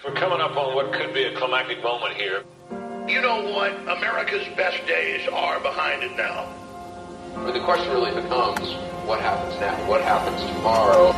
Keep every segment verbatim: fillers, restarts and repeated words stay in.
We're coming up on what could be a climactic moment here. You know what? America's best days are behind it now. But the question really becomes, what happens now? What happens tomorrow?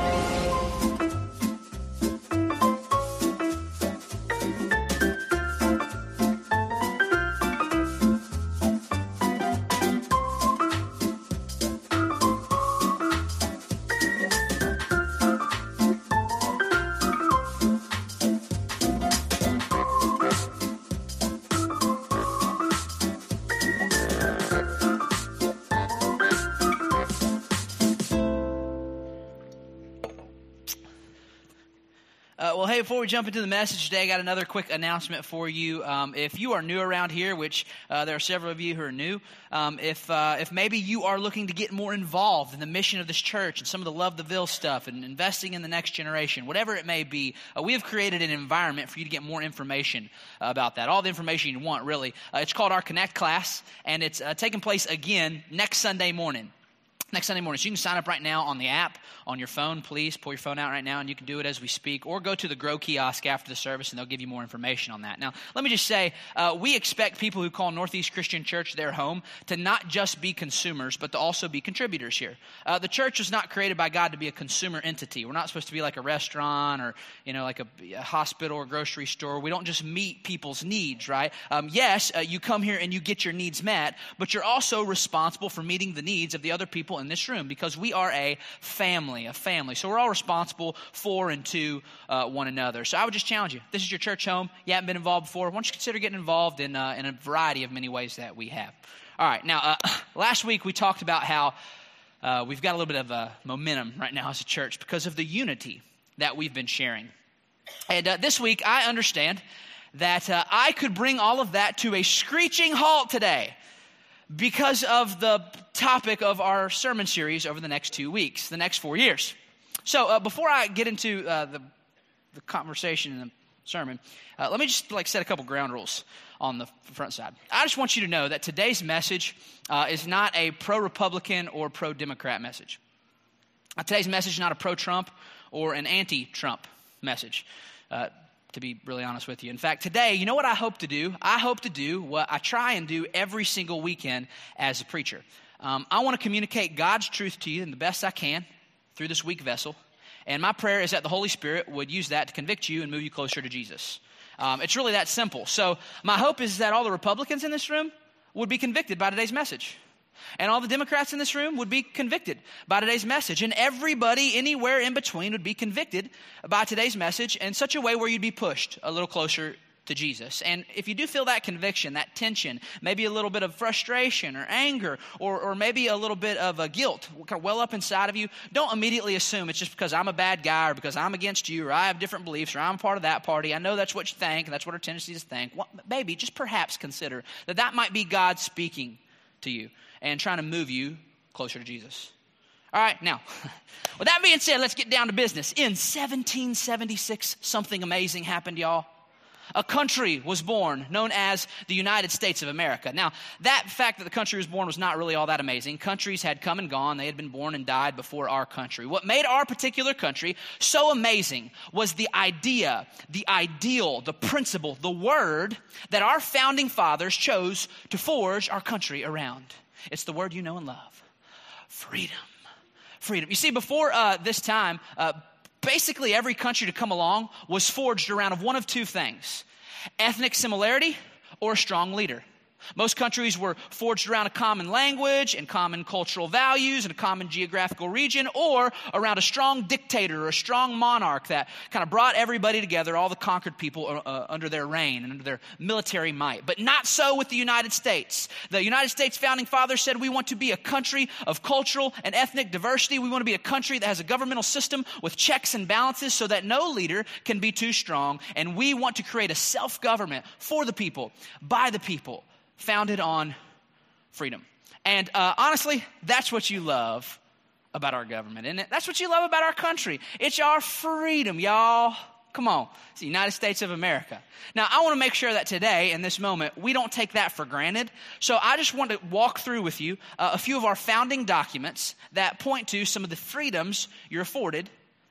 Before we jump into the message today, I got another quick announcement for you. Um, if you are new around here, which uh, there are several of you who are new, um, if uh, if maybe you are looking to get more involved in the mission of this church and some of the Love the Ville stuff and investing in the next generation, whatever it may be, uh, we have created an environment for you to get more information about that. All the information you want, really. Uh, it's called our Connect class, and it's uh, taking place again next Sunday morning. Next Sunday morning. So you can sign up right now on the app, on your phone. Please pull your phone out right now, and you can do it as we speak. Or go to the Grow kiosk after the service, and they'll give you more information on that. Now, let me just say, uh, we expect people who call Northeast Christian Church their home to not just be consumers, but to also be contributors here. Uh, the church was not created by God to be a consumer entity. We're not supposed to be like a restaurant or, you know, like a, a hospital or grocery store. We don't just meet people's needs, right? Um, yes, uh, you come here and you get your needs met, but you're also responsible for meeting the needs of the other people in this room, because we are a family, a family. So we're all responsible for and to uh, one another. So I would just challenge you. This is your church home. You haven't been involved before. Why don't you consider getting involved in uh, in a variety of many ways that we have. All right. Now, uh, last week we talked about how uh, we've got a little bit of uh, momentum right now as a church because of the unity that we've been sharing. And uh, this week I understand that uh, I could bring all of that to a screeching halt today, because of the topic of our sermon series over the next two weeks, the next four years. So uh, before I get into uh, the, the conversation and the sermon, uh, let me just like set a couple ground rules on the front side. I just want you to know that today's message uh, is not a pro-Republican or pro-Democrat message. Uh, today's message is not a pro-Trump or an anti-Trump message. Uh, to be really honest with you. In fact, today, you know what I hope to do? I hope to do what I try and do every single weekend as a preacher. Um, I want to communicate God's truth to you in the best I can through this weak vessel. And my prayer is that the Holy Spirit would use that to convict you and move you closer to Jesus. Um, it's really that simple. So my hope is that all the Republicans in this room would be convicted by today's message. And all the Democrats in this room would be convicted by today's message. And everybody anywhere in between would be convicted by today's message in such a way where you'd be pushed a little closer to Jesus. And if you do feel that conviction, that tension, maybe a little bit of frustration or anger, or, or maybe a little bit of a guilt kind of well up inside of you, don't immediately assume it's just because I'm a bad guy or because I'm against you or I have different beliefs or I'm part of that party. I know that's what you think and that's what our tendency is to think. Well, maybe just perhaps consider that that might be God speaking to you and trying to move you closer to Jesus. All right, now, with that being said, let's get down to business. In seventeen seventy-six, something amazing happened, y'all. A country was born known as the United States of America. Now, that fact that the country was born was not really all that amazing. Countries had come and gone. They had been born and died before our country. What made our particular country so amazing was the idea, the ideal, the principle, the word that our founding fathers chose to forge our country around. It's the word you know and love. Freedom. Freedom. You see, before uh, this time, uh, basically every country to come along was forged around of one of two things: ethnic similarity or a strong leader. Most countries were forged around a common language and common cultural values and a common geographical region, or around a strong dictator or a strong monarch that kind of brought everybody together, all the conquered people uh, under their reign and under their military might. But not so with the United States. The United States founding fathers said we want to be a country of cultural and ethnic diversity. We want to be a country that has a governmental system with checks and balances so that no leader can be too strong. And we want to create a self-government for the people, by the people, founded on freedom. And uh, honestly, that's what you love about our government, isn't it? That's what you love about our country. It's our freedom, y'all. Come on. It's the United States of America. Now, I want to make sure that today, in this moment, we don't take that for granted. So I just want to walk through with you uh, a few of our founding documents that point to some of the freedoms you're afforded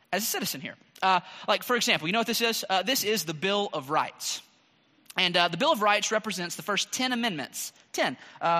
as a citizen here. Uh, like, for example, you know what this is? Uh, this is the Bill of Rights. And uh, the Bill of Rights represents the first ten amendments, ten, uh,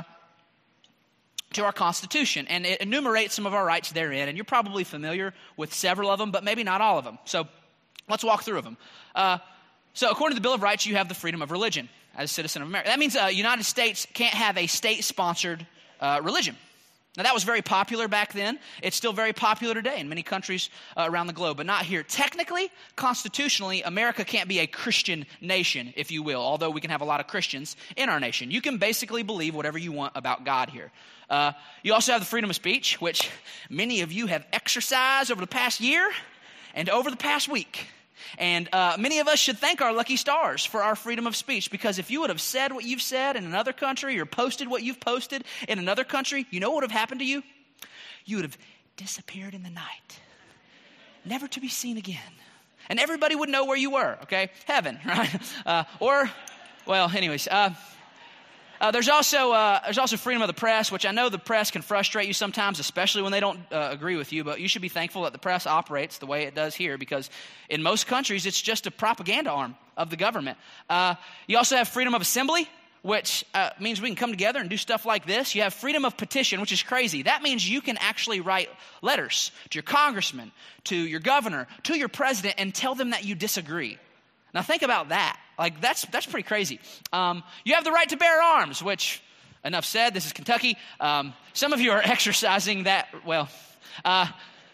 to our Constitution. And it enumerates some of our rights therein. And you're probably familiar with several of them, but maybe not all of them. So let's walk through of them. Uh, so according to the Bill of Rights, you have the freedom of religion as a citizen of America. That means uh, United States can't have a state-sponsored uh, religion. Now, that was very popular back then. It's still very popular today in many countries uh, around the globe, but not here. Technically, constitutionally, America can't be a Christian nation, if you will, although we can have a lot of Christians in our nation. You can basically believe whatever you want about God here. Uh, you also have the freedom of speech, which many of you have exercised over the past year and over the past week. And uh, many of us should thank our lucky stars for our freedom of speech, because if you would have said what you've said in another country or posted what you've posted in another country, you know what would have happened to you? You would have disappeared in the night, never to be seen again. And everybody would know where you were, okay? Heaven, right? Uh, or, well, anyways, uh, Uh, there's also uh, there's also freedom of the press, which I know the press can frustrate you sometimes, especially when they don't uh, agree with you. But you should be thankful that the press operates the way it does here, because in most countries it's just a propaganda arm of the government. Uh, you also have freedom of assembly, which uh, means we can come together and do stuff like this. You have freedom of petition, which is crazy. That means you can actually write letters to your congressman, to your governor, to your president, and tell them that you disagree. Now think about that. Like, that's that's pretty crazy. Um, you have the right to bear arms, which, enough said, this is Kentucky. Um, some of you are exercising that, well. Uh,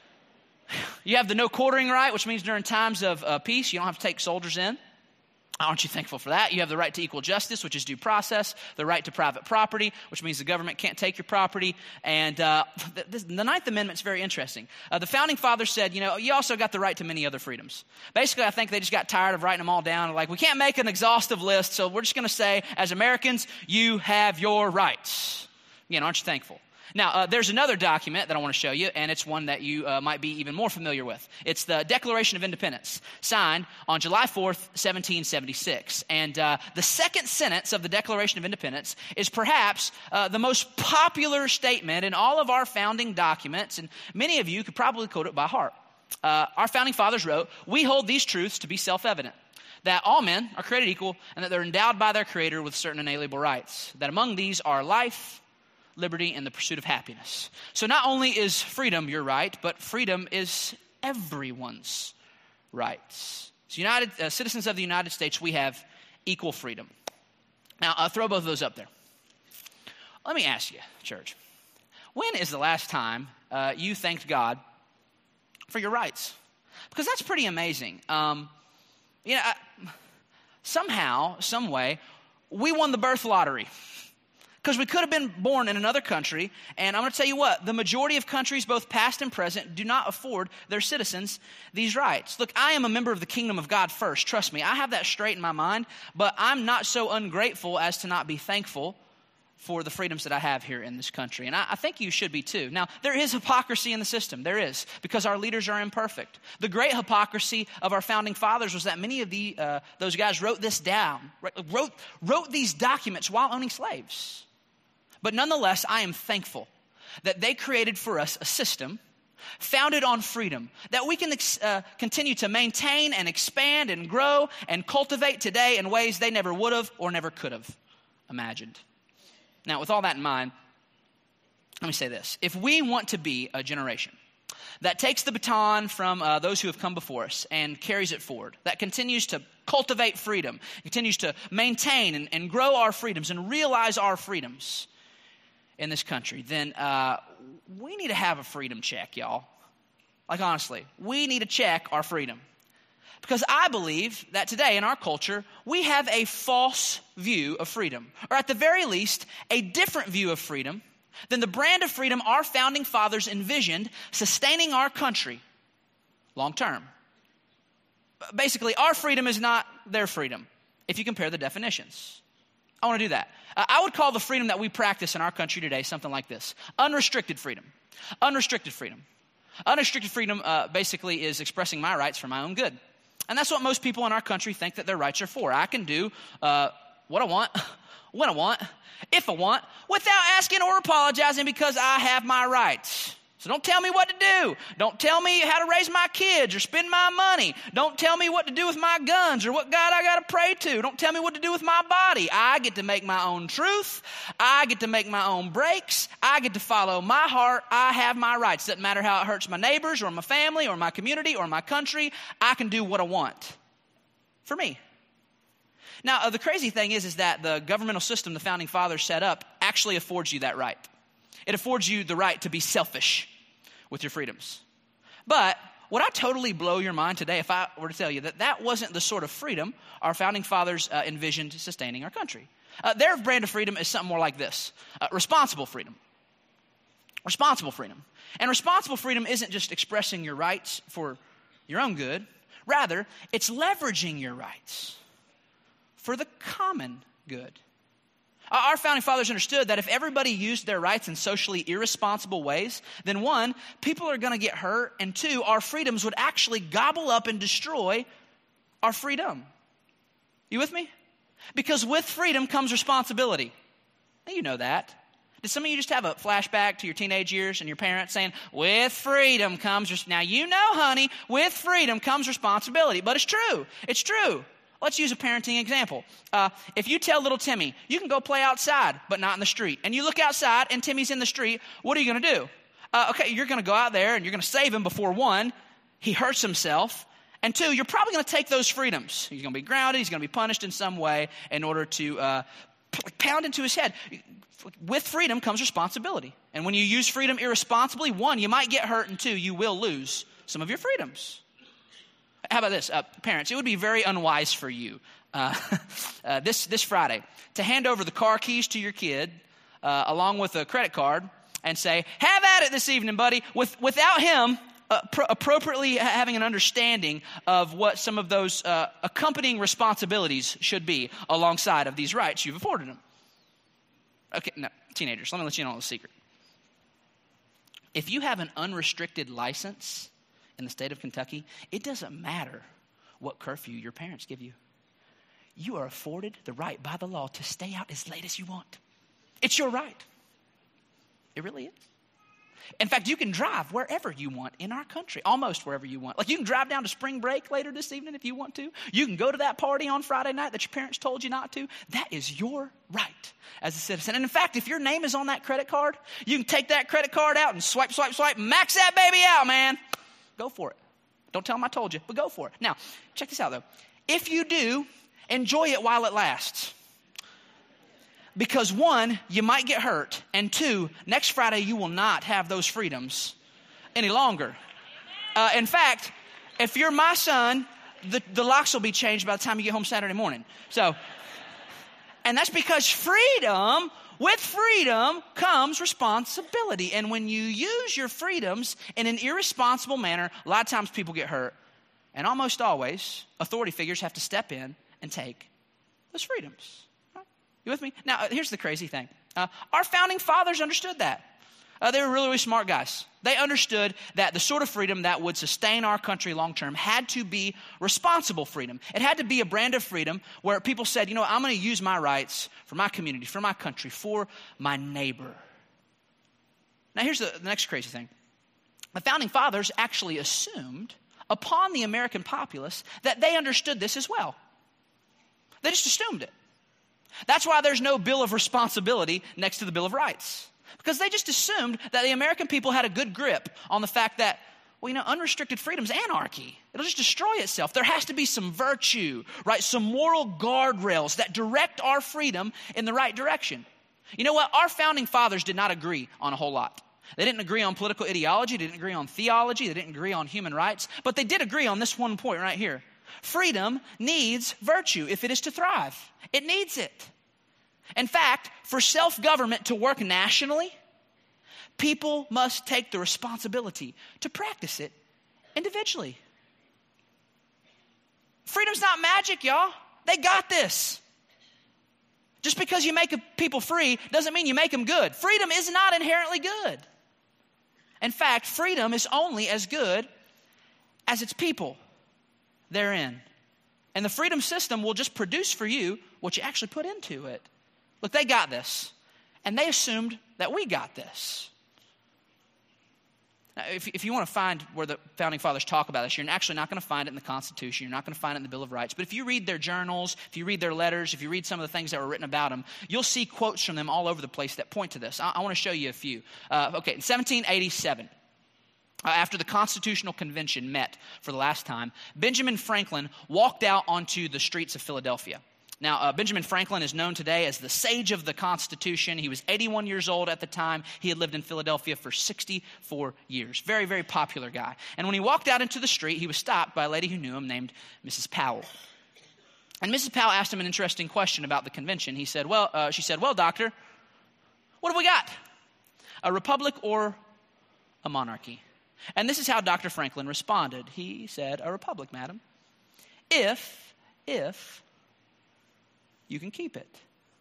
you have the no quartering right, which means during times of uh, peace, you don't have to take soldiers in. Aren't you thankful for that? You have the right to equal justice, which is due process, the right to private property, which means the government can't take your property. And uh, the, the Ninth Amendment is very interesting. Uh, the Founding Fathers said, you know, you also got the right to many other freedoms. Basically, I think they just got tired of writing them all down. Like, we can't make an exhaustive list, so we're just going to say, as Americans, you have your rights. Again, aren't you thankful? Now, uh, there's another document that I want to show you, and it's one that you uh, might be even more familiar with. It's the Declaration of Independence, signed on July fourth, seventeen seventy-six. And uh, the second sentence of the Declaration of Independence is perhaps uh, the most popular statement in all of our founding documents, and many of you could probably quote it by heart. Uh, our founding fathers wrote, "We hold these truths to be self-evident, that all men are created equal and that they're endowed by their Creator with certain inalienable rights, that among these are life, liberty, and the pursuit of happiness." So not only is freedom your right, but freedom is everyone's rights. So United uh, citizens of the United States, we have equal freedom. Now, I'll throw both of those up there. Let me ask you, church, when is the last time uh, you thanked God for your rights? Because that's pretty amazing. Um, you know, I, somehow, some way, we won the birth lottery. Because we could have been born in another country, and I'm going to tell you what, the majority of countries, both past and present, do not afford their citizens these rights. Look, I am a member of the kingdom of God first, trust me. I have that straight in my mind, but I'm not so ungrateful as to not be thankful for the freedoms that I have here in this country. And I, I think you should be too. Now, there is hypocrisy in the system. There is, because our leaders are imperfect. The great hypocrisy of our founding fathers was that many of the uh, those guys wrote this down, wrote, wrote these documents while owning slaves. But nonetheless, I am thankful that they created for us a system founded on freedom that we can uh, continue to maintain and expand and grow and cultivate today in ways they never would have or never could have imagined. Now, with all that in mind, let me say this. If we want to be a generation that takes the baton from uh, those who have come before us and carries it forward, that continues to cultivate freedom, continues to maintain and, and grow our freedoms and realize our freedoms in this country, then uh, we need to have a freedom check, y'all. Like, honestly, we need to check our freedom. Because I believe that today in our culture, we have a false view of freedom, or at the very least, a different view of freedom than the brand of freedom our founding fathers envisioned sustaining our country long term. Basically, our freedom is not their freedom, if you compare the definitions. I want to do that. Uh, I would call the freedom that we practice in our country today something like this. Unrestricted freedom. Unrestricted freedom. Unrestricted freedom uh, basically is expressing my rights for my own good. And that's what most people in our country think that their rights are for. I can do uh, what I want, when I want, if I want, without asking or apologizing because I have my rights. So don't tell me what to do. Don't tell me how to raise my kids or spend my money. Don't tell me what to do with my guns or what God I got to pray to. Don't tell me what to do with my body. I get to make my own truth. I get to make my own breaks. I get to follow my heart. I have my rights. Doesn't matter how it hurts my neighbors or my family or my community or my country. I can do what I want for me. Now, uh, the crazy thing is, is that the governmental system the Founding Fathers set up actually affords you that right. It affords you the right to be selfish with your freedoms. But would I totally blow your mind today if I were to tell you that that wasn't the sort of freedom our Founding Fathers uh, envisioned sustaining our country? Uh, their brand of freedom is something more like this. Uh, responsible freedom. Responsible freedom. And responsible freedom isn't just expressing your rights for your own good. Rather, it's leveraging your rights for the common good. Our Founding Fathers understood that if everybody used their rights in socially irresponsible ways, then one, people are going to get hurt, and two, our freedoms would actually gobble up and destroy our freedom. You with me? Because with freedom comes responsibility. Now, you know that. Did some of you just have a flashback to your teenage years and your parents saying, with freedom comes, res-. Now you know, honey, with freedom comes responsibility. But it's true. It's true. Let's use a parenting example. Uh, if you tell little Timmy, you can go play outside, but not in the street, and you look outside and Timmy's in the street, what are you going to do? Uh, okay, you're going to go out there and you're going to save him before, one, he hurts himself, and two, you're probably going to take those freedoms. He's going to be grounded. He's going to be punished in some way in order to uh, pound into his head. With freedom comes responsibility. And when you use freedom irresponsibly, one, you might get hurt, and two, you will lose some of your freedoms. How about this? Uh, parents, it would be very unwise for you uh, uh, this, this Friday to hand over the car keys to your kid uh, along with a credit card and say, have at it this evening, buddy, with, without him uh, pro- appropriately having an understanding of what some of those uh, accompanying responsibilities should be alongside of these rights you've afforded him. Okay, no, teenagers, let me let you know a little secret. If you have an unrestricted license in the state of Kentucky, it doesn't matter what curfew your parents give you. You are afforded the right by the law to stay out as late as you want. It's your right. It really is. In fact, you can drive wherever you want in our country, almost wherever you want. Like you can drive down to spring break later this evening if you want to. You can go to that party on Friday night that your parents told you not to. That is your right as a citizen. And in fact, if your name is on that credit card, you can take that credit card out and swipe, swipe, swipe, max that baby out, man. Go for it. Don't tell them I told you, but go for it. Now, check this out, though. If you do, enjoy it while it lasts. Because one, you might get hurt, and two, next Friday you will not have those freedoms any longer. Uh, in fact, if you're my son, the, the locks will be changed by the time you get home Saturday morning. So, and that's because freedom, with freedom comes responsibility. And when you use your freedoms in an irresponsible manner, a lot of times people get hurt. And almost always, authority figures have to step in and take those freedoms. You with me? Now, here's the crazy thing. Uh, our founding fathers understood that. Uh, they were really, really smart guys. They understood that the sort of freedom that would sustain our country long term had to be responsible freedom. It had to be a brand of freedom where people said, you know, I'm going to use my rights for my community, for my country, for my neighbor. Now, here's the, the next crazy thing. The founding fathers actually assumed upon the American populace that they understood this as well. They just assumed it. That's why there's no Bill of Responsibility next to the Bill of Rights. Because they just assumed that the American people had a good grip on the fact that, well, you know, unrestricted freedom's anarchy. It'll just destroy itself. There has to be some virtue, right? Some moral guardrails that direct our freedom in the right direction. You know what? Our founding fathers did not agree on a whole lot. They didn't agree on political ideology. They didn't agree on theology. They didn't agree on human rights. But they did agree on this one point right here. Freedom needs virtue if it is to thrive. It needs it. In fact, for self-government to work nationally, people must take the responsibility to practice it individually. Freedom's not magic, y'all. They got this. Just because you make people free doesn't mean you make them good. Freedom is not inherently good. In fact, freedom is only as good as its people therein. And the freedom system will just produce for you what you actually put into it. Look, they got this. And they assumed that we got this. Now, if, if you want to find where the Founding Fathers talk about this, you're actually not going to find it in the Constitution. You're not going to find it in the Bill of Rights. But if you read their journals, if you read their letters, if you read some of the things that were written about them, you'll see quotes from them all over the place that point to this. I, I want to show you a few. Uh, okay, in seventeen eighty-seven, uh, after the Constitutional Convention met for the last time, Benjamin Franklin walked out onto the streets of Philadelphia. Now, uh, Benjamin Franklin is known today as the sage of the Constitution. He was eighty-one years old at the time. He had lived in Philadelphia for sixty-four years. Very, very popular guy. And when he walked out into the street, he was stopped by a lady who knew him named Missus Powell. And Missus Powell asked him an interesting question about the convention. He said, well, uh, she said, well, doctor, what have we got? A republic or a monarchy? And this is how Doctor Franklin responded. He said, a republic, madam. If, if... you can keep it.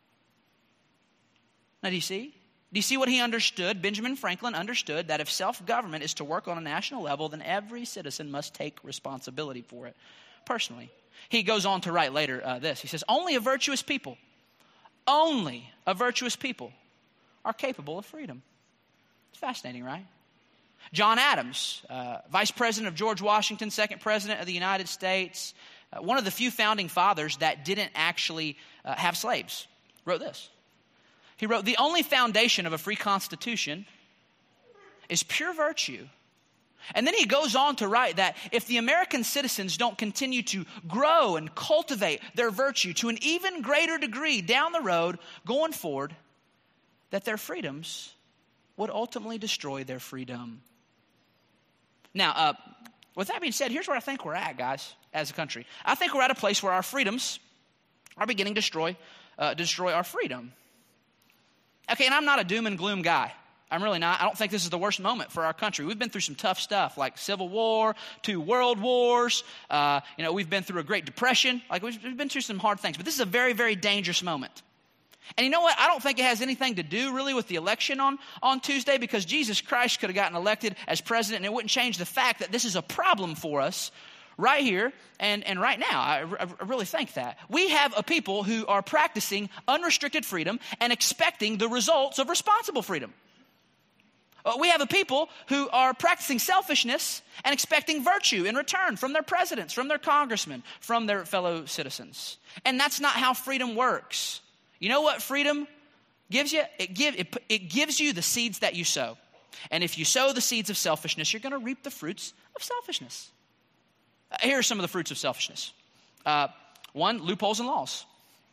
Now, do you see? Do you see what he understood? Benjamin Franklin understood that if self-government is to work on a national level, then every citizen must take responsibility for it personally. He goes on to write later uh, this. He says, only a virtuous people, only a virtuous people are capable of freedom. It's fascinating, right? John Adams, uh, vice president of George Washington, second president of the United States, uh, one of the few founding fathers that didn't actually uh, have slaves, wrote this. He wrote, the only foundation of a free constitution is pure virtue. And then he goes on to write that if the American citizens don't continue to grow and cultivate their virtue to an even greater degree down the road going forward, that their freedoms would ultimately destroy their freedom. Now, uh, with that being said, here's where I think we're at, guys, as a country. I think we're at a place where our freedoms are beginning to destroy, uh, destroy our freedom. Okay, and I'm not a doom and gloom guy. I'm really not. I don't think this is the worst moment for our country. We've been through some tough stuff like Civil War, two world wars. Uh, you know, we've been through a Great Depression. Like we've, we've been through some hard things. But this is a very, very dangerous moment. And you know what? I don't think it has anything to do really with the election on, on Tuesday, because Jesus Christ could have gotten elected as president and it wouldn't change the fact that this is a problem for us right here and, and right now. I, I really think that. We have a people who are practicing unrestricted freedom and expecting the results of responsible freedom. Uh, we have a people who are practicing selfishness and expecting virtue in return from their presidents, from their congressmen, from their fellow citizens. And that's not how freedom works. You know what freedom gives you? It, give, it, it gives you the seeds that you sow. And if you sow the seeds of selfishness, you're going to reap the fruits of selfishness. Uh, here are some of the fruits of selfishness. Uh, one, loopholes and laws.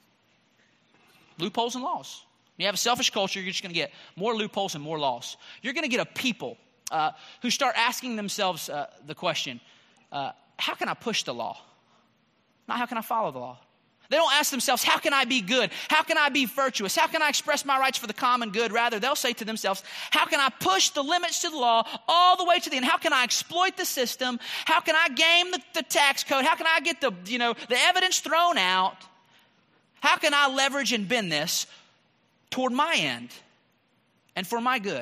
Loopholes and laws. When you have a selfish culture, you're just going to get more loopholes and more laws. You're going to get a people uh, who start asking themselves uh, the question, uh, how can I push the law? Not how can I follow the law? They don't ask themselves, how can I be good? How can I be virtuous? How can I express my rights for the common good? Rather, they'll say to themselves, how can I push the limits to the law all the way to the end? How can I exploit the system? How can I game the, the tax code? How can I get the, you know, the evidence thrown out? How can I leverage and bend this toward my end and for my good?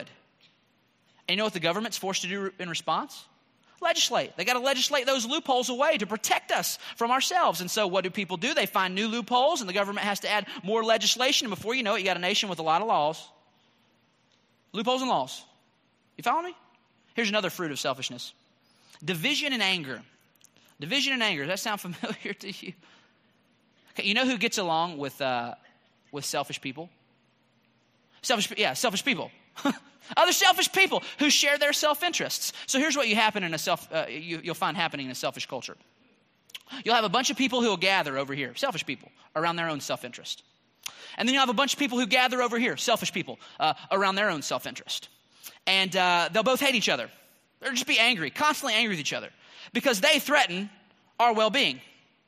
And you know what the government's forced to do in response? Legislate. They got to legislate those loopholes away to protect us from ourselves. And so what do people do? They find new loopholes and the government has to add more legislation. And before you know it, you got a nation with a lot of laws. Loopholes and laws. You follow me? Here's another fruit of selfishness. Division and anger. Division and anger. Does that sound familiar to you? Okay, you know who gets along with uh, with selfish people? Selfish, yeah, selfish people. Other selfish people who share their self-interests. So here's what you happen in a self, uh, you, you'll find happening in a selfish culture. You'll have a bunch of people who will gather over here, selfish people, around their own self-interest. And then you'll have a bunch of people who gather over here, selfish people, uh, around their own self-interest. And uh, they'll both hate each other. They'll just be angry, constantly angry with each other, because they threaten our well-being.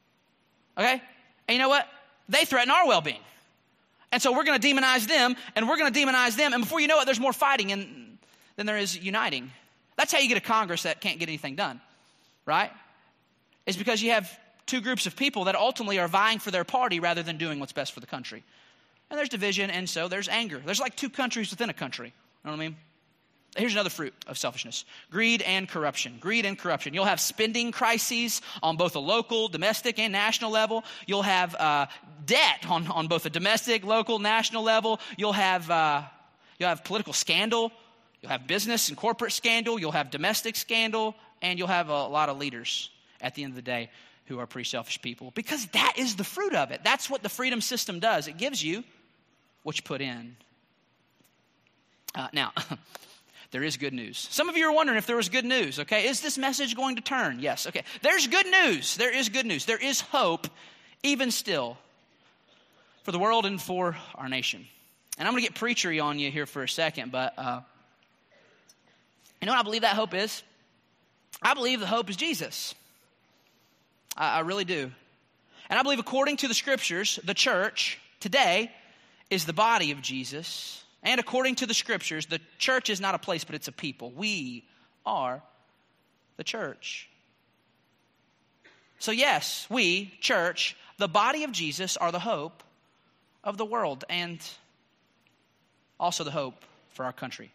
Okay? And you know what? They threaten our well-being. And so we're going to demonize them, and we're going to demonize them. And before you know it, there's more fighting in, than there is uniting. That's how you get a Congress that can't get anything done, right? It's because you have two groups of people that ultimately are vying for their party rather than doing what's best for the country. And there's division, and so there's anger. There's like two countries within a country. You know what I mean? Here's another fruit of selfishness. Greed and corruption. Greed and corruption. You'll have spending crises on both a local, domestic, and national level. You'll have uh, debt on, on both a domestic, local, national level. You'll have uh, you'll have political scandal You'll have business and corporate scandal. You'll have domestic scandal. And you'll have a lot of leaders at the end of the day who are pretty selfish people. Because that is the fruit of it. That's what the freedom system does. It gives you what you put in. Uh, now, there is good news. Some of you are wondering if there was good news, okay? Is this message going to turn? Yes, okay. There's good news. There is good news. There is hope, even still, for the world and for our nation. And I'm going to get preachery on you here for a second, but uh, you know what I believe that hope is? I believe the hope is Jesus. I, I really do. And I believe according to the scriptures, the church today is the body of Jesus. And according to the scriptures, the church is not a place, but it's a people. We are the church. So yes, we, church, the body of Jesus, are the hope of the world and also the hope for our country.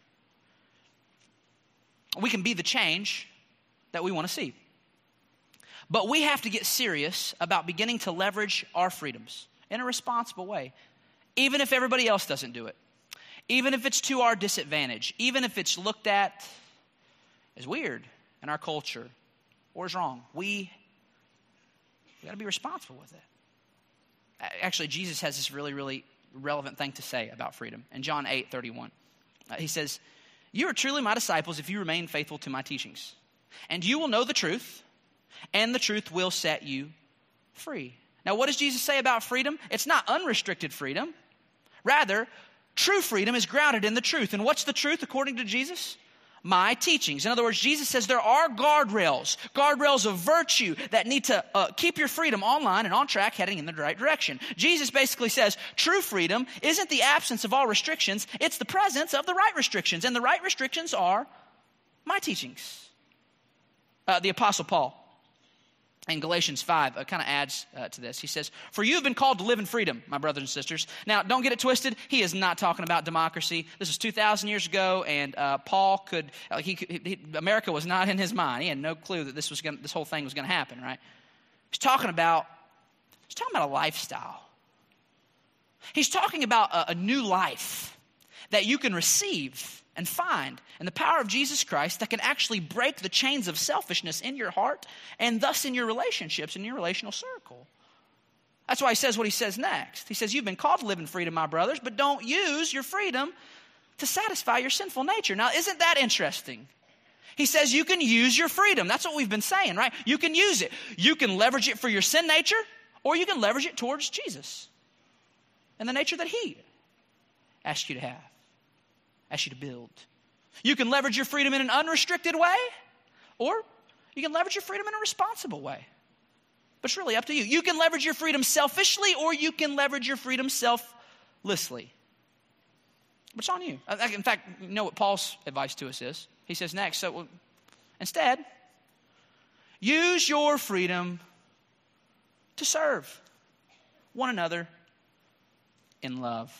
We can be the change that we want to see. But we have to get serious about beginning to leverage our freedoms in a responsible way, even if everybody else doesn't do it. Even if it's to our disadvantage, even if it's looked at as weird in our culture or as wrong, we, we got to be responsible with it. Actually, Jesus has this really, really relevant thing to say about freedom. In John eight thirty-one, uh, he says, "You are truly my disciples if you remain faithful to my teachings. And you will know the truth, and the truth will set you free." Now, what does Jesus say about freedom? It's not unrestricted freedom. Rather, true freedom is grounded in the truth. And what's the truth according to Jesus? My teachings. In other words, Jesus says there are guardrails, guardrails of virtue that need to uh, keep your freedom online and on track, heading in the right direction. Jesus basically says true freedom isn't the absence of all restrictions, it's the presence of the right restrictions. And the right restrictions are my teachings. Uh, the Apostle Paul in Galatians five uh, kind of adds uh, to this. He says, "For you have been called to live in freedom, my brothers and sisters." Now, don't get it twisted. He is not talking about democracy. This is two thousand years ago, and uh, Paul could, uh, he, he, America was not in his mind. He had no clue that this was gonna, this whole thing was going to happen, right? He's talking about, he's talking about a lifestyle. He's talking about a, a new life that you can receive and find in the power of Jesus Christ that can actually break the chains of selfishness in your heart and thus in your relationships, in your relational circle. That's why he says what he says next. He says, "You've been called to live in freedom, my brothers, but don't use your freedom to satisfy your sinful nature." Now, isn't that interesting? He says you can use your freedom. That's what we've been saying, right? You can use it. You can leverage it for your sin nature, or you can leverage it towards Jesus and the nature that he asked you to have. Ask you to build. You can leverage your freedom in an unrestricted way, or you can leverage your freedom in a responsible way. But it's really up to you. You can leverage your freedom selfishly, or you can leverage your freedom selflessly. But it's on you. In fact, you know what Paul's advice to us is? He says next, so well, instead, use your freedom to serve one another in love.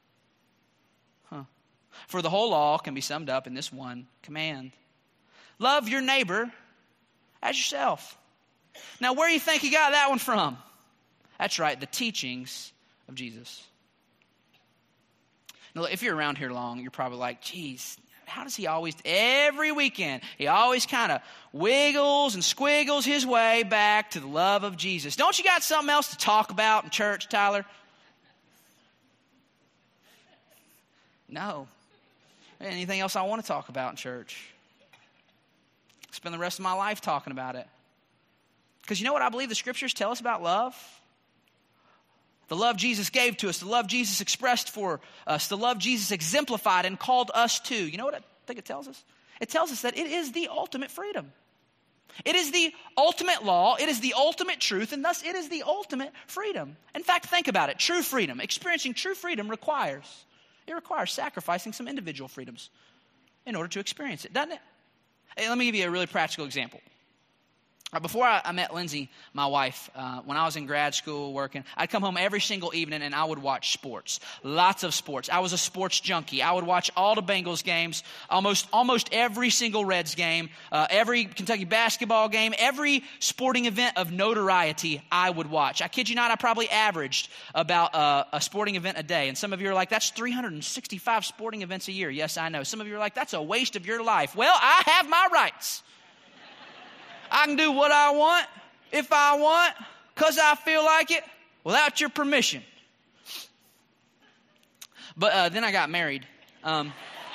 For the whole law can be summed up in this one command: love your neighbor as yourself. Now, where do you think he got that one from? That's right, the teachings of Jesus. Now, if you're around here long, you're probably like, geez, how does he always, every weekend, he always kind of wiggles and squiggles his way back to the love of Jesus. Don't you got something else to talk about in church, Tyler? No. Anything else I want to talk about in church? Spend the rest of my life talking about it. Because you know what I believe the scriptures tell us about love? The love Jesus gave to us, the love Jesus expressed for us, the love Jesus exemplified and called us to. You know what I think it tells us? It tells us that it is the ultimate freedom. It is the ultimate law, it is the ultimate truth, and thus it is the ultimate freedom. In fact, think about it. True freedom, experiencing true freedom requires It requires sacrificing some individual freedoms in order to experience it, doesn't it? Hey, let me give you a really practical example. Before I met Lindsay, my wife, uh, when I was in grad school working, I'd come home every single evening and I would watch sports. Lots of sports. I was a sports junkie. I would watch all the Bengals games, almost almost every single Reds game, uh, every Kentucky basketball game, every sporting event of notoriety I would watch. I kid you not, I probably averaged about uh, a sporting event a day. And some of you are like, that's three hundred sixty-five sporting events a year. Yes, I know. Some of you are like, that's a waste of your life. Well, I have my rights. I can do what I want, if I want, because I feel like it, without your permission. But uh, then I got married. Um,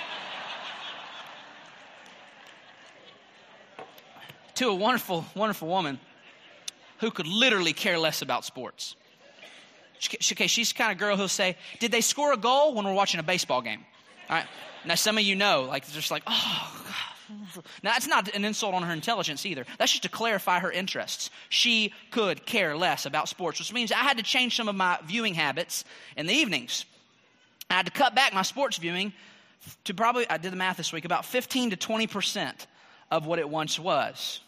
to a wonderful, wonderful woman who could literally care less about sports. She, okay, she's the kind of girl who'll say, did they score a goal when we're watching a baseball game? All right. Now, some of you know, like, they're just like, oh, God. Now, that's not an insult on her intelligence either. That's just to clarify her interests. She could care less about sports, which means I had to change some of my viewing habits in the evenings. I had to cut back my sports viewing to probably, I did the math this week, about fifteen to twenty percent of what it once was.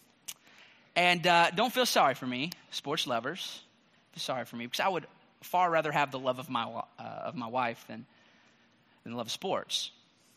And uh, don't feel sorry for me, sports lovers. Feel sorry for me, because I would far rather have the love of my uh, of my wife than, than the love of sports.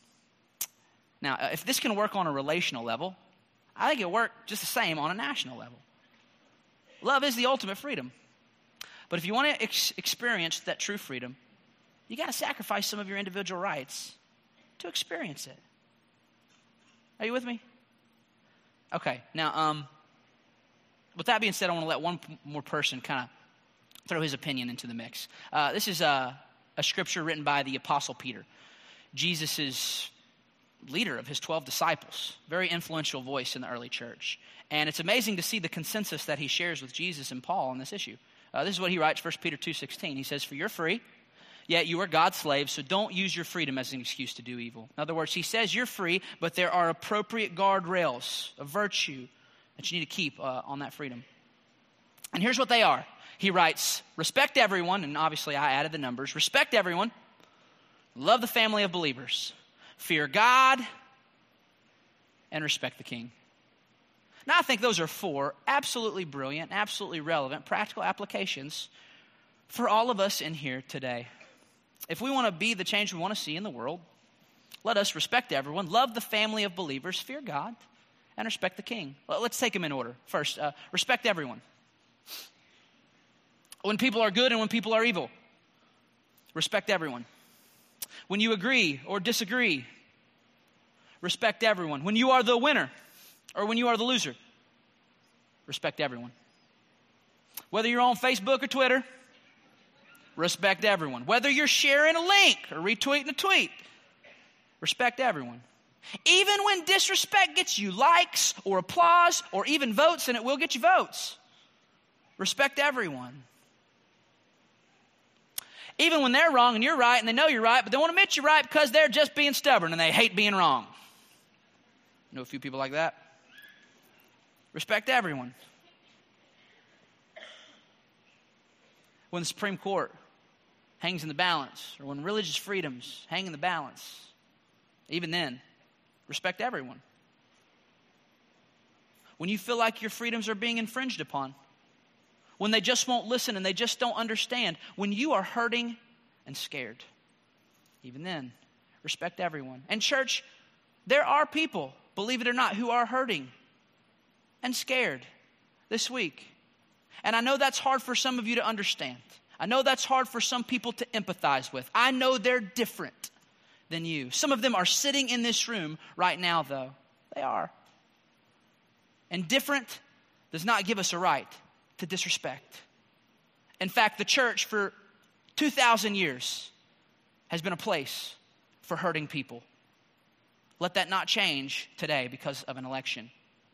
Now, if this can work on a relational level, I think it'll work just the same on a national level. Love is the ultimate freedom. But if you want to ex- experience that true freedom, you got to sacrifice some of your individual rights to experience it. Are you with me? Okay. Now, um, with that being said, I want to let one p- more person kind of throw his opinion into the mix. Uh, this is a, a scripture written by the Apostle Peter, Jesus' leader of his twelve disciples, very influential voice in the early church. And it's amazing to see the consensus that he shares with Jesus and Paul on this issue. Uh, this is what he writes, First Peter two sixteen. He says, for you're free, yet you are God's slaves, so don't use your freedom as an excuse to do evil. In other words, he says you're free, but there are appropriate guardrails of virtue that you need to keep uh, on that freedom. And here's what they are. He writes, respect everyone, and obviously I added the numbers. Respect everyone. Love the family of believers. Fear God, and respect the king. Now, I think those are four absolutely brilliant, absolutely relevant, practical applications for all of us in here today. If we want to be the change we want to see in the world, let us respect everyone, love the family of believers, fear God, and respect the king. Well, let's take them in order. First, uh, respect everyone. When people are good and when people are evil, respect everyone. When you agree or disagree, respect everyone. When you are the winner or when you are the loser, respect everyone. Whether you're on Facebook or Twitter, respect everyone. Whether you're sharing a link or retweeting a tweet, respect everyone. Even when disrespect gets you likes or applause or even votes, and it will get you votes, respect everyone. Even when they're wrong and you're right and they know you're right, but they won't admit you're right because they're just being stubborn and they hate being wrong. I know a few people like that. Respect everyone. When the Supreme Court hangs in the balance, or when religious freedoms hang in the balance, even then, respect everyone. When you feel like your freedoms are being infringed upon, when they just won't listen and they just don't understand, when you are hurting and scared, even then, respect everyone. And church, there are people, believe it or not, who are hurting and scared this week. And I know that's hard for some of you to understand. I know that's hard for some people to empathize with. I know they're different than you. Some of them are sitting in this room right now, though. They are. And different does not give us a right to disrespect. In fact, the church for two thousand years has been a place for hurting people. Let that not change today because of an election.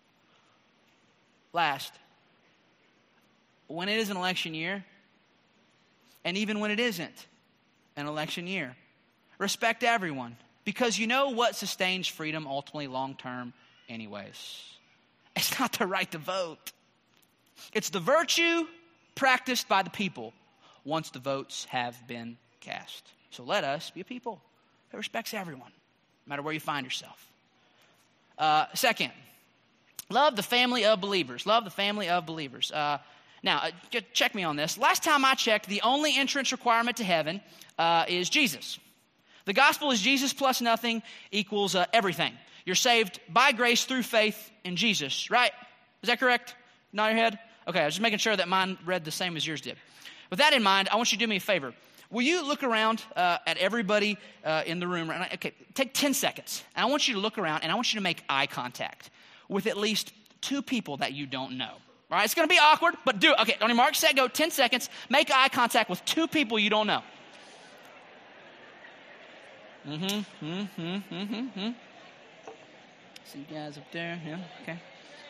Last, when it is an election year, and even when it isn't an election year, respect everyone, because you know what sustains freedom ultimately long-term anyways. It's not the right to vote. It's the virtue practiced by the people once the votes have been cast. So let us be a people that respects everyone, no matter where you find yourself. Uh, second, Love the family of believers. Love the family of believers. Uh, now, uh, check me on this. Last time I checked, the only entrance requirement to heaven uh, is Jesus. The gospel is Jesus plus nothing equals uh, everything. You're saved by grace through faith in Jesus, right? Is that correct? Nod your head? Okay, I was just making sure that mine read the same as yours did. With that in mind, I want you to do me a favor. Will you look around uh, at everybody uh, in the room? Right now? Okay, take ten seconds. And I want you to look around, and I want you to make eye contact with at least two people that you don't know. All right, it's going to be awkward, but do it. Okay, on your mark, set, go, ten seconds. Make eye contact with two people you don't know. Mm-hmm, mm-hmm, mm-hmm, mm-hmm. See you guys up there, yeah, okay.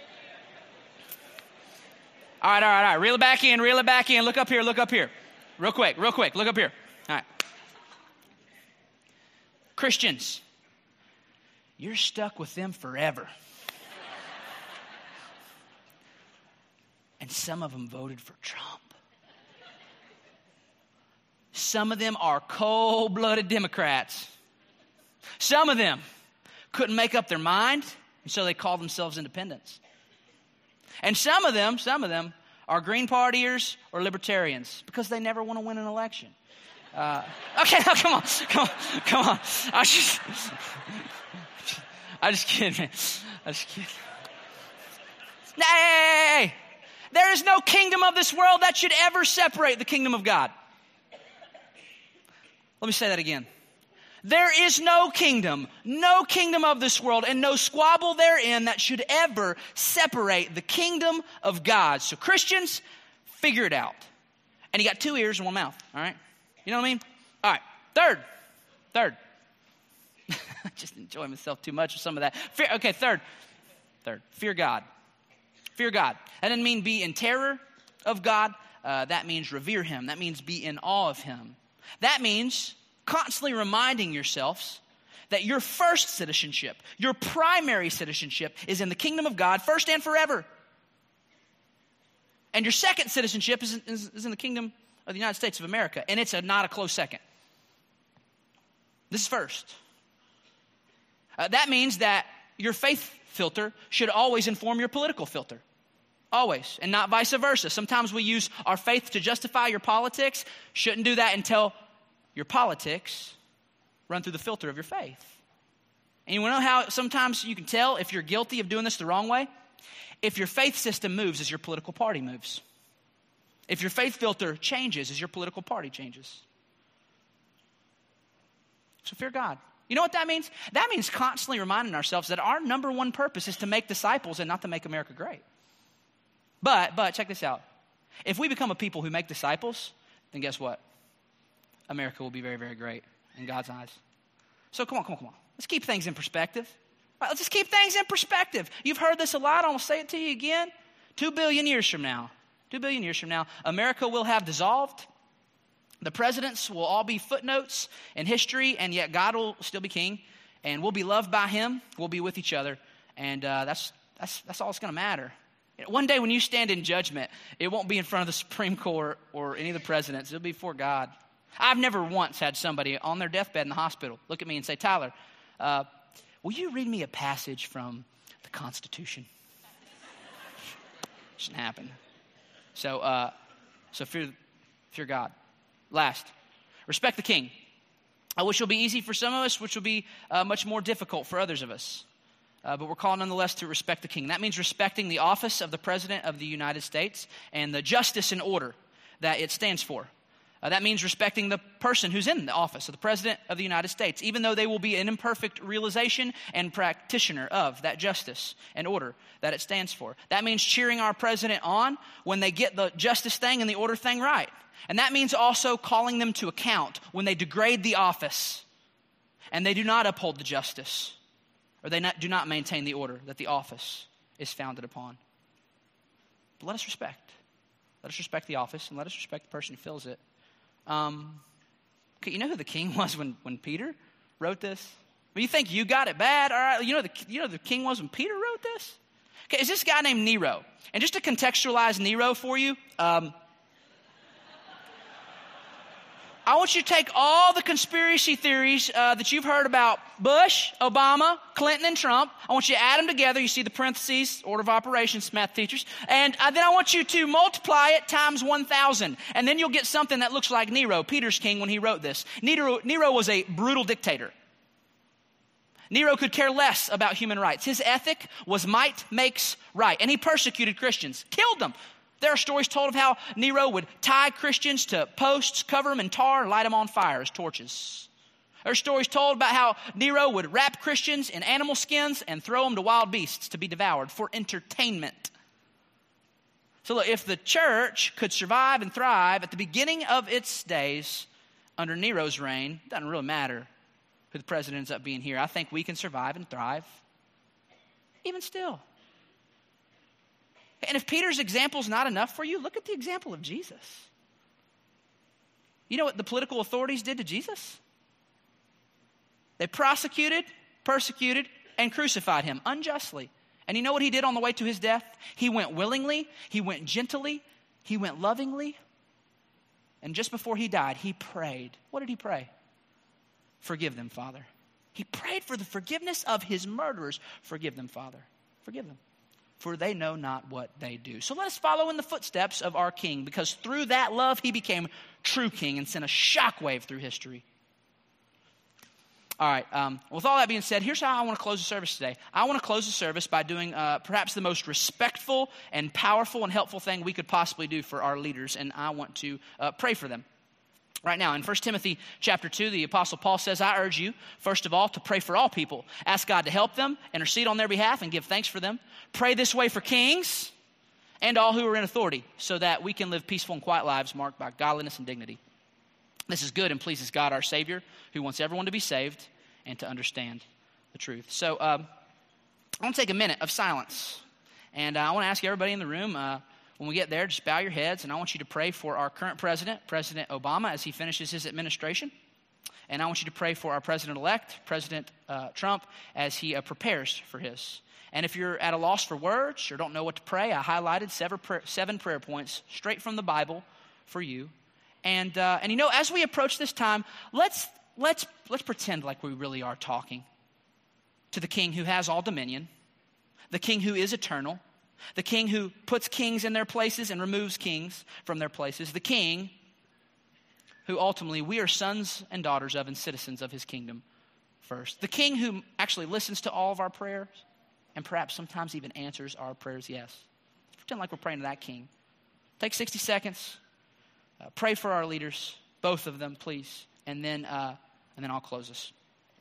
All right, all right, all right. Reel it back in, reel it back in. Look up here, look up here. Real quick, real quick. Look up here. All right. Christians, you're stuck with them forever. And some of them voted for Trump. Some of them are cold-blooded Democrats. Some of them couldn't make up their mind, and so they call themselves independents. And some of them, some of them are Green Partiers or Libertarians because they never want to win an election. Uh, okay, no, come on, come on, come on. I just, I just kidding, man. I just kidding. Hey, there is no kingdom of this world that should ever separate the kingdom of God. Let me say that again. There is no kingdom, no kingdom of this world, and no squabble therein that should ever separate the kingdom of God. So Christians, figure it out. And you got two ears and one mouth, all right? You know what I mean? All right, third, third. I just enjoy myself too much with some of that. Fear, okay, third, third, fear God. Fear God. That doesn't mean be in terror of God. Uh, that means revere Him. That means be in awe of Him. That means constantly reminding yourselves that your first citizenship, your primary citizenship is in the kingdom of God first and forever. And your second citizenship is in, is, is in the kingdom of the United States of America. And it's a, not a close second. This is first. Uh, that means that your faith filter should always inform your political filter. Always. And not vice versa. Sometimes we use our faith to justify your politics. Shouldn't do that until your politics run through the filter of your faith. And you want to know how sometimes you can tell if you're guilty of doing this the wrong way? If your faith system moves as your political party moves. If your faith filter changes as your political party changes. So fear God. You know what that means? That means constantly reminding ourselves that our number one purpose is to make disciples and not to make America great. But, but, check this out. If we become a people who make disciples, then guess what? America will be very, very great in God's eyes. So come on, come on, come on. Let's keep things in perspective. All right, let's just keep things in perspective. You've heard this a lot. I'm going to say it to you again. Two billion years from now, two billion years from now, America will have dissolved. The presidents will all be footnotes in history, and yet God will still be king, and we'll be loved by Him. We'll be with each other, and uh, that's that's that's all that's going to matter. One day when you stand in judgment, it won't be in front of the Supreme Court or any of the presidents. It'll be before God. I've never once had somebody on their deathbed in the hospital look at me and say, Tyler, uh, will you read me a passage from the Constitution? Shouldn't happen. So, uh, so fear, fear God. Last, respect the king, uh, which will be easy for some of us, which will be uh, much more difficult for others of us. Uh, but we're called nonetheless to respect the king. That means respecting the office of the President of the United States and the justice and order that it stands for. Uh, that means respecting the person who's in the office of the President of the United States, even though they will be an imperfect realization and practitioner of that justice and order that it stands for. That means cheering our president on when they get the justice thing and the order thing right. And that means also calling them to account when they degrade the office and they do not uphold the justice, or they not, do not maintain the order that the office is founded upon. But let us respect. Let us respect the office, and let us respect the person who fills it. Um, okay, you know who the king was when, when Peter wrote this? Well, you think you got it bad? All right, you know the you know the king was when Peter wrote this? Okay, it's this guy named Nero. And just to contextualize Nero for you, um, I want you to take all the conspiracy theories uh, that you've heard about Bush, Obama, Clinton, and Trump. I want you to add them together. You see the parentheses, order of operations, math teachers. And uh, then I want you to multiply it times one thousand. And then you'll get something that looks like Nero, Peter's king, when he wrote this. Nero, Nero was a brutal dictator. Nero could care less about human rights. His ethic was might makes right. And he persecuted Christians, killed them. There are stories told of how Nero would tie Christians to posts, cover them in tar, and light them on fire as torches. There are stories told about how Nero would wrap Christians in animal skins and throw them to wild beasts to be devoured for entertainment. So look, if the church could survive and thrive at the beginning of its days under Nero's reign, it doesn't really matter who the president ends up being here. I think we can survive and thrive even still. And if Peter's example is not enough for you, look at the example of Jesus. You know what the political authorities did to Jesus? They prosecuted, persecuted, and crucified him unjustly. And you know what he did on the way to his death? He went willingly, he went gently, he went lovingly. And just before he died, he prayed. What did he pray? Forgive them, Father. He prayed for the forgiveness of his murderers. Forgive them, Father. Forgive them. For they know not what they do. So let us follow in the footsteps of our King, because through that love, he became true king and sent a shockwave through history. All right, um, with all that being said, here's how I want to close the service today. I want to close the service by doing uh, perhaps the most respectful and powerful and helpful thing we could possibly do for our leaders, and I want to uh, pray for them. Right now, in First Timothy chapter two, the Apostle Paul says, I urge you, first of all, to pray for all people. Ask God to help them, intercede on their behalf, and give thanks for them. Pray this way for kings and all who are in authority, so that we can live peaceful and quiet lives marked by godliness and dignity. This is good and pleases God, our Savior, who wants everyone to be saved and to understand the truth. So um, I want to take a minute of silence, and uh, I want to ask everybody in the room, uh, when we get there, just bow your heads, and I want you to pray for our current president, President Obama, as he finishes his administration. And I want you to pray for our president-elect, President uh, Trump, as he uh, prepares for his. And if you're at a loss for words or don't know what to pray, I highlighted seven prayer, seven prayer points straight from the Bible for you. And uh, and you know, as we approach this time, let's let's let's pretend like we really are talking to the King who has all dominion, the King who is eternal, the King who puts kings in their places and removes kings from their places, the King who ultimately we are sons and daughters of and citizens of his kingdom first. The King who actually listens to all of our prayers and perhaps sometimes even answers our prayers, yes. Let's pretend like we're praying to that King. Take sixty seconds. Uh, pray for our leaders, both of them, please. And then, uh, and then I'll close us.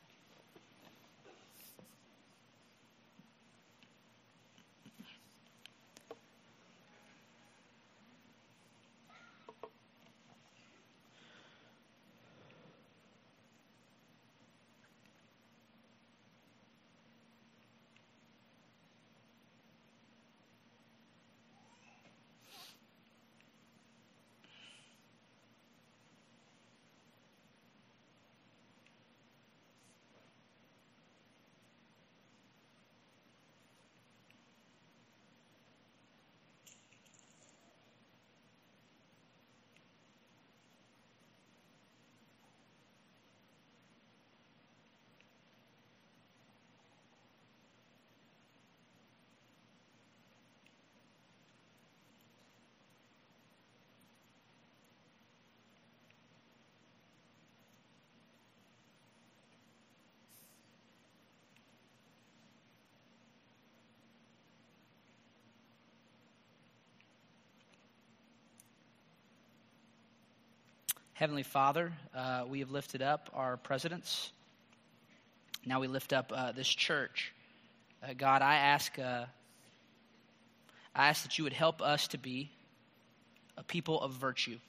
Heavenly Father, uh, we have lifted up our presidents. Now we lift up uh, this church. Uh, God, I ask, uh, I ask that you would help us to be a people of virtue,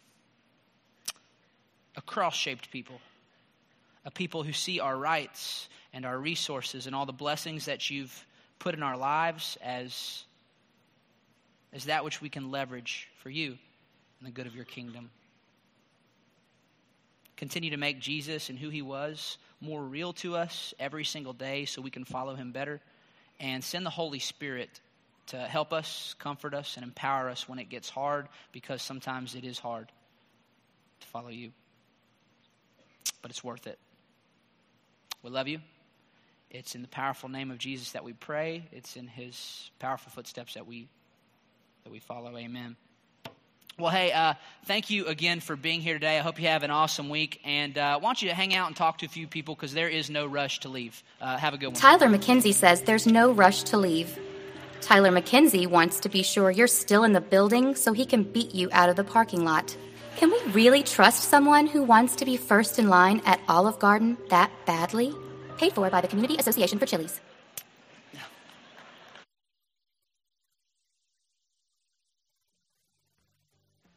a cross-shaped people, a people who see our rights and our resources and all the blessings that you've put in our lives as, as that which we can leverage for you and the good of your kingdom. Continue to make Jesus and who he was more real to us every single day so we can follow him better. And send the Holy Spirit to help us, comfort us, and empower us when it gets hard, because sometimes it is hard to follow you. but it's worth it. We love you. It's in the powerful name of Jesus that we pray. It's in his powerful footsteps that we that we follow. Amen. Well, hey, uh, thank you again for being here today. I hope you have an awesome week. And uh, I want you to hang out and talk to a few people because there is no rush to leave. Uh, have a good one. Tyler McKenzie says there's no rush to leave. Tyler McKenzie wants to be sure you're still in the building so he can beat you out of the parking lot. Can we really trust someone who wants to be first in line at Olive Garden that badly? Paid for by the Community Association for Chili's.